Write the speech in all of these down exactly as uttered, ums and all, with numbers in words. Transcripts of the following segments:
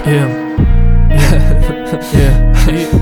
Yeah. Yeah.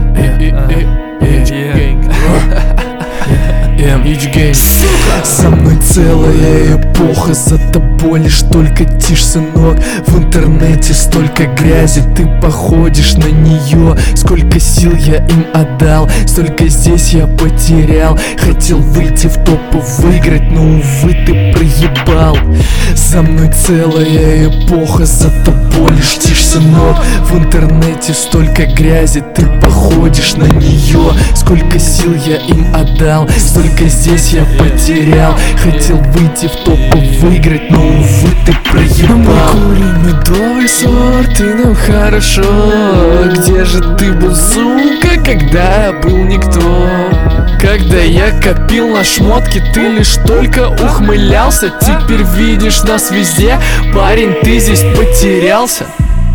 Сука! Со мной целая эпоха, за тобой лишь только тишь, сынок. В интернете столько грязи, ты походишь на нее. Сколько сил я им отдал, столько здесь я потерял. Хотел выйти в топ и выиграть, но увы, ты проебал. За мной целая эпоха, за тобой лишь тишь, сынок. В интернете столько грязи, ты походишь на нее. Сколько сил я им отдал, столько здесь я потерял. Хотел выйти в топ и выиграть, но увы, ты проебал. Мы курим медовый сорт, и нам хорошо. Где же ты был, сука, когда я был никто? Когда я копил на шмотки, ты лишь только ухмылялся. Теперь видишь нас везде, парень, ты здесь потерялся.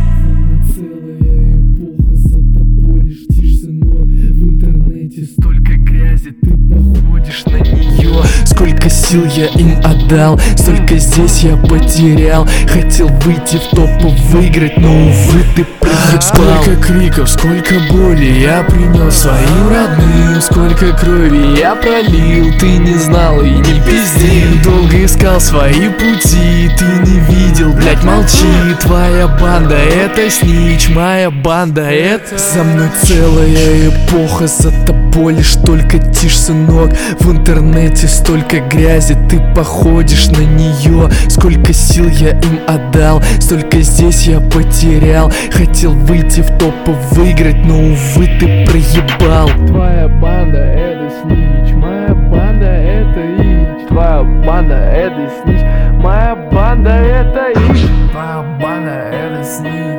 Столько грязи, ты походишь на нее. Сколько сил я им отдал, столько здесь я потерял. Хотел выйти в топ и выиграть, но увы, ты проебал. Сколько криков, сколько боли я принес своим родным. Сколько крови я пролил, ты не знал и не пиздил. Долго искал свои пути, ты не видел, блять, молчи. Твоя банда это снич, моя банда это... За мной целая эпоха, за тобой лишь только тишь, сынок. В интернете столько грязи, ты походишь на нее. Сколько сил я им отдал, столько здесь я потерял. Хотел выйти в топ и выиграть, но увы, ты проебал. Твоя банда это снич, моя банда это ич. Твоя банда это снич, моя банда это ич. Твоя банда это снич.